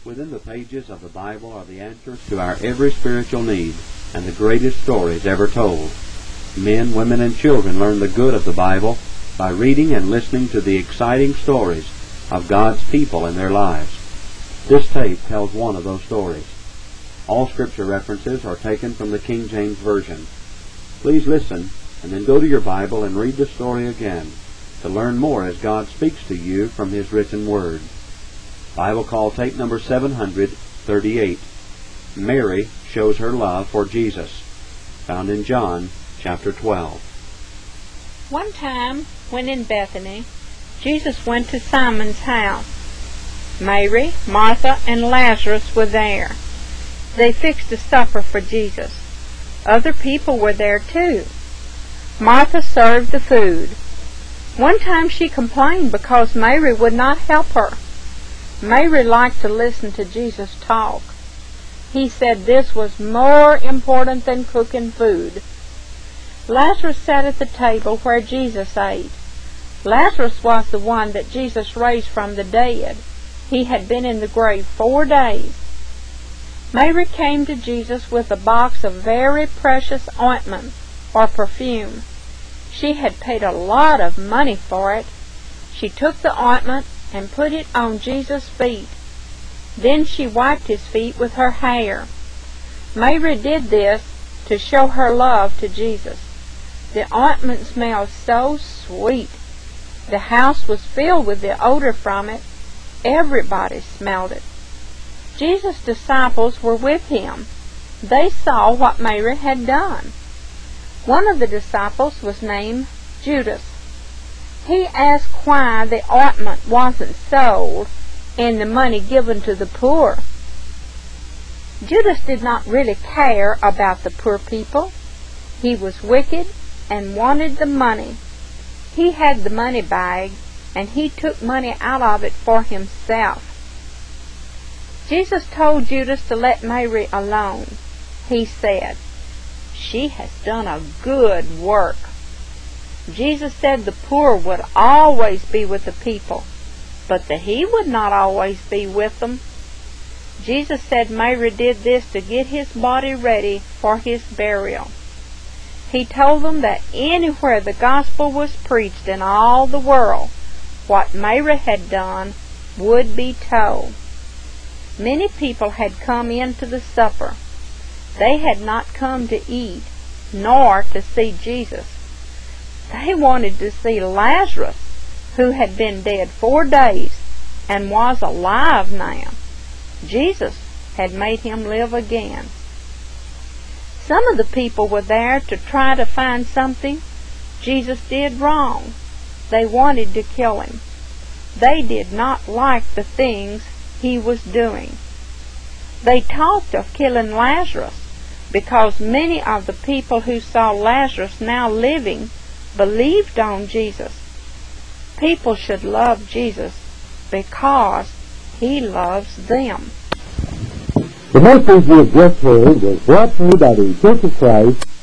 Within the pages of the Bible are the answers to our every spiritual need and the greatest stories ever told. Men, women, and children learn the good of the Bible by reading and listening to the exciting stories of God's people and their lives. This tape tells one of those stories. All scripture references are taken from the King James Version. Please listen and then go to your Bible and read the story again to learn more as God speaks to you from His written Word. Bible Call tape number 738. Mary shows her love for Jesus. Found in John chapter 12. One time, when in Bethany, Jesus went to Simon's house. Mary, Martha, and Lazarus were there. They fixed a supper for Jesus. Other people were there too. Martha served the food. One time she complained because Mary would not help her. Mary liked to listen to Jesus talk. He said this was more important than cooking food. Lazarus sat at the table where Jesus ate. Lazarus was the one that Jesus raised from the dead. He had been in the grave 4 days. Mary came to Jesus with a box of very precious ointment or perfume. She had paid a lot of money for it. She took the ointment and put it on Jesus' feet. Then she wiped his feet with her hair. Mary did this to show her love to Jesus. The ointment smelled so sweet. The house was filled with the odor from it. Everybody smelled it. Jesus' disciples were with him. They saw what Mary had done. One of the disciples was named Judas. He asked why the ointment wasn't sold and the money given to the poor. Judas did not really care about the poor people. He was wicked and wanted the money. He had the money bag, and he took money out of it for himself. Jesus told Judas to let Mary alone. He said, "She has done a good work." Jesus said the poor would always be with the people, but that he would not always be with them. Jesus said Mary did this to get his body ready for his burial. He told them that anywhere the gospel was preached in all the world, what Mary had done would be told. Many people had come into the supper. They had not come to eat, nor to see Jesus. They wanted to see Lazarus, who had been dead 4 days and was alive now. Jesus had made him live again. Some of the people were there to try to find something Jesus did wrong. They wanted to kill him. They did not like the things he was doing. They talked of killing Lazarus because many of the people who saw Lazarus now living believed on Jesus. People should love Jesus because he loves them. The message you have just heard was brought to you by the Church of Christ